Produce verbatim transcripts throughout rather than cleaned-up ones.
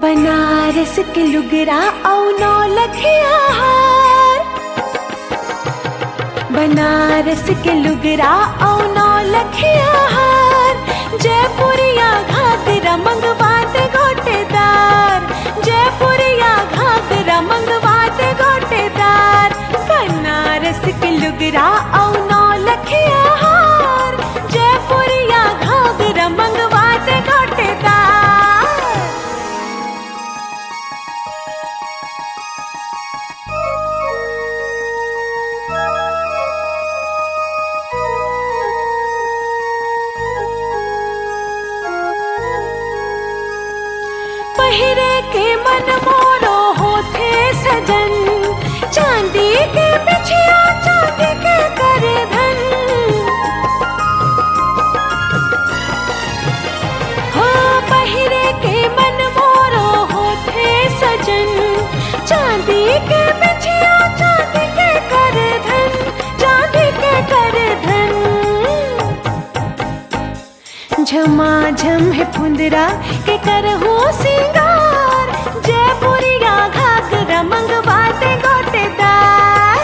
बनारस के लुगरा औ नौ लखिया हार, बनारस के लुगरा औ नौ लखिया हार, जयपुरिया घाघरा मंगवाते गोटेदार, जयपुरिया घाघरा मंगवाते गोटेदार। बनारस के लुगरा औ नौ लखिया हार, जयपुरिया घाघरा मंगवाते गोटेदार। पहिरे के मन मोरो होथे सजन, चांदी के बिछिया चांदी के करे धन। हो पहिरे के मन मोरो होथे सजन, चांदी के बिछिया चांदी के करे धन, चांदी के करे धन। झमाझम है फुंदरा के करहु सिंगार, जयपुरिया घाघरा मंगवाते गोटेदार।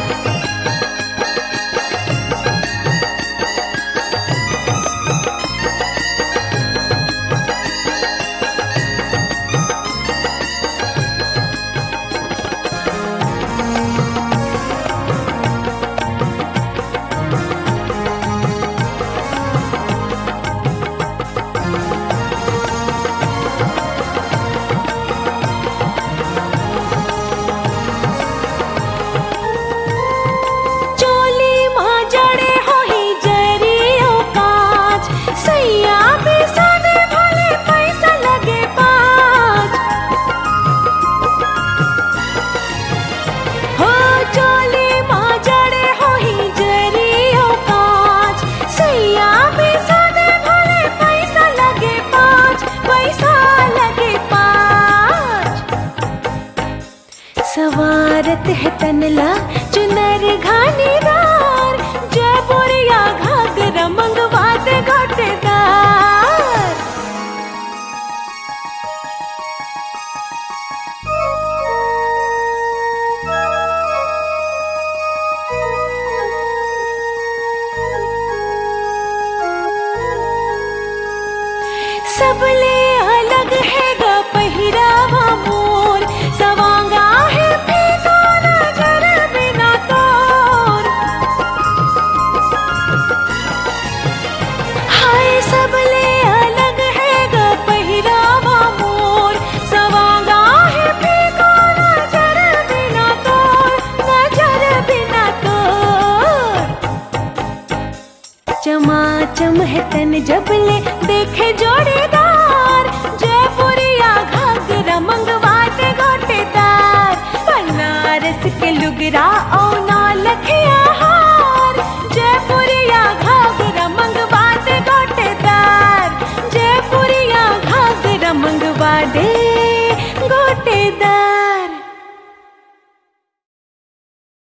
सवारत है तनला चुनर घानीदार, जयपुरिया घाघरा मंगवाते गोटेदार। सबले अलग है गा पहिरावा मोर, सवांगा है फीका नजर बिना तोर। हाय सबले अलग है गा पहिरावा मोर, सवांगा है फीका नजर बिना तोर, नजर बिना तोर। चमाचम है तन जबले देखे जोड़ीदार, जयपुरिया घाघरा मंगवाते गोटेदार। बनारस के लुगरा और